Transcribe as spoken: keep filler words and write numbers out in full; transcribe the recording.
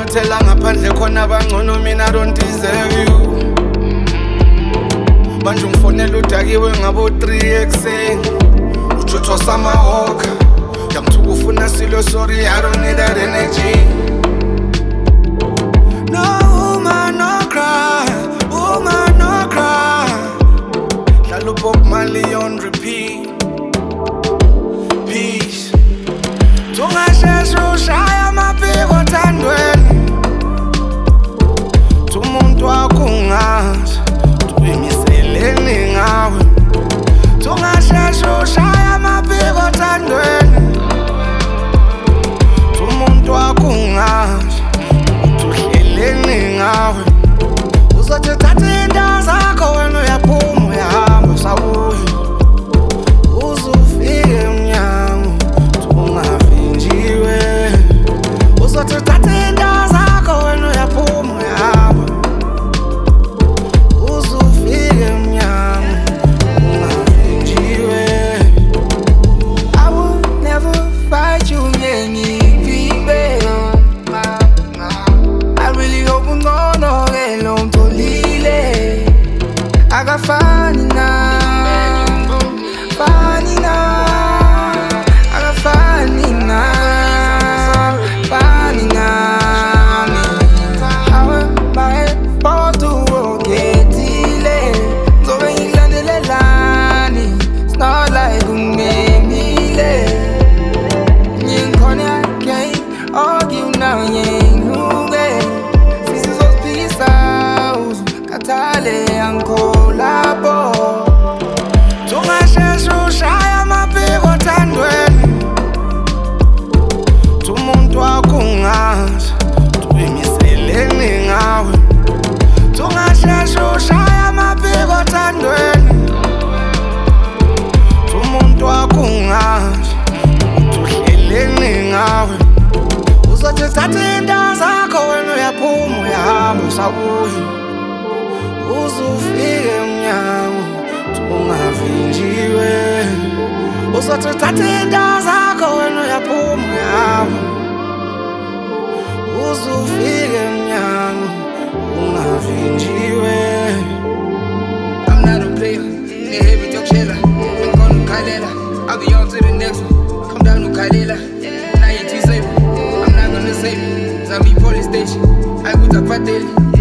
Ngiphathela ngaphandle khona bangcono mina I don't deserve you. Manje ungifonela udakiwe ngabo three ekuseni uthutho samahawk yamthuka ufuna silo sorry I don't need that energy. No woman no cry, woman no cry. Dlala uBob Marley on repeat. Peace. Tungasheshe ushaya amaphiko othandweni. Umuntu wakho ungazi uyimiseleni ngawe. Tungasheshe ushaya amaphiko othandweni. Umuntu wakho ungazi uhleleni ngawe. Uzothi thatha indawo zakho wena uyaphuma uyahamba sabuya. Uzufike emnyango ungavinjiwe. Uzothi thatha indawo zakho wena uyaphuma uyahamba. Uzufike emnyango ungavinjiwe. I will never fight you ngengivimbe. I really hope ungcono ke lo mtholile. Akafani na fani na akafani na fani na hawe bae potu oketile zobe ngilandelelani. It's not like ungembile ngikhona yakhe argue now nyenguke sizozphikisa katale angkolabo. Tungasheshe ushaya amaphiko othandweni. Umuntu wakho ungazi uyimiseleni ngawe. Tungasheshe ushaya amaphiko othandweni. Umuntu wakho ungazi uhleleni ngawe. Uzothi thatha indawo zakho wena uyaphuma uyahamba usabuya. Uzufike emnyango ungavinjiwe. Uzothi thatha indawo zakho wena uyaphuma uyahamba. Uzufike emnyango ungavinjiwe. I'm not a player, in a heavy talk sheller. I'm gonna Kalela, I'll be on to the next one. Come down to Kalela, now you're too safe. I'm not gonna save you, Zambi police station. I put a pateli.